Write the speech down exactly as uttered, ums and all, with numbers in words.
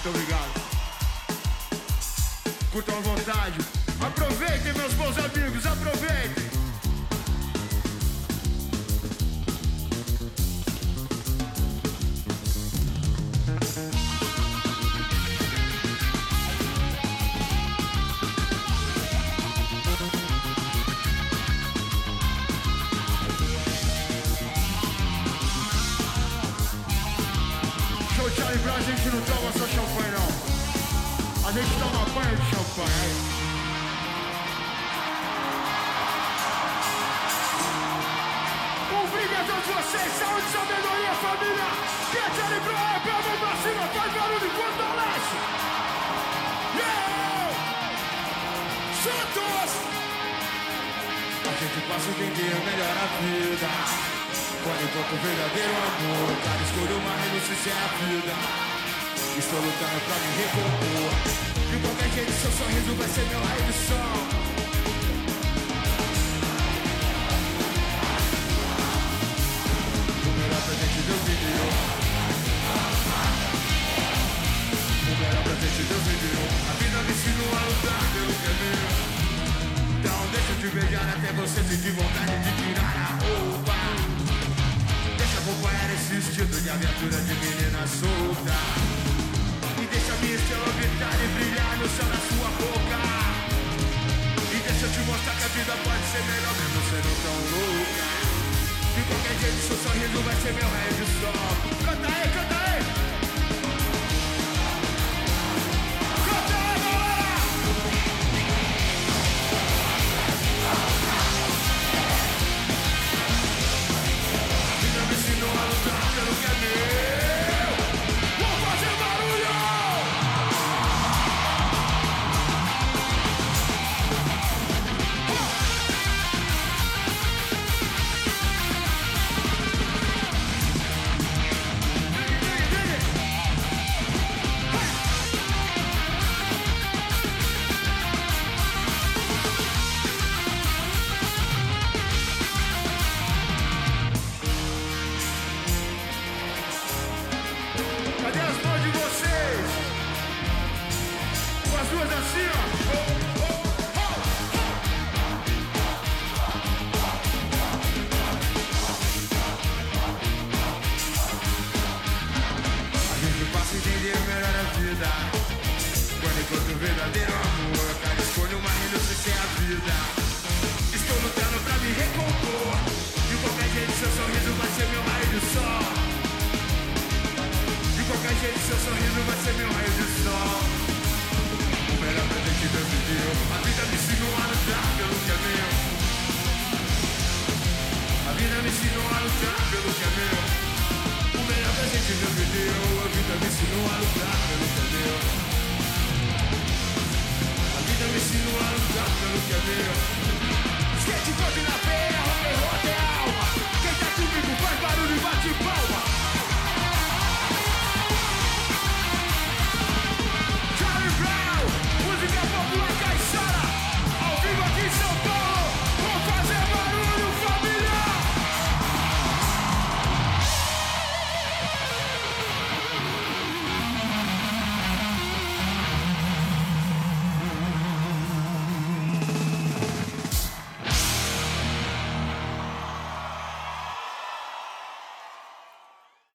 Muito obrigado. Curtam à vontade. Aproveitem, meus bons amigos, aproveitem. Show Charlie Brown, a gente não toma só champanhe, não. A gente toma banho de champanhe. Um brinde a todos vocês, saúde, sabedoria, família. Que é Charlie Brown, é pé, mão pra cima, faz barulho e fortalece. Yeah! Santos! A gente passa a entender melhor a vida. Quando encontro o verdadeiro amor, cada escolha uma renúncia é a vida. Estou lutando pra me recompor. De qualquer jeito, seu sorriso vai ser meu raio de sol. O melhor presente Deus me deu. O melhor presente Deus me deu. A vida me ensinou a lutar pelo que é meu. Então deixa eu te beijar até você sentir vontade de tirar a roupa. Deixa acompanhar esse instinto de aventura de menina solta. E deixa minha estrela brilhar e brilhar no céu da sua boca. E deixa eu te mostrar que a vida pode ser melhor mesmo sendo tão louca. De qualquer jeito seu sorriso vai ser meu raio de sol. Canta aí, canta aí. Canta aí, galera. A vida me ensinou a lutar pelo que é meu. Vou fazer barulho. Cadê as mãos de vocês? Com as duas assim, ó. Oh, oh, oh, oh. A gente passa a entender melhor a vida. Quando encontro o verdadeiro amor, cada escolha uma renúncia é a vida. Estou lutando pra me recompor. De qualquer jeito seu sorriso vai ser meu raio de sol. De qualquer jeito seu sorriso vai ser meu raio de sol. O melhor presente Deus me deu. A vida me ensinou a lutar pelo que é meu. A vida me ensinou a lutar pelo que é meu. O melhor presente Deus me deu.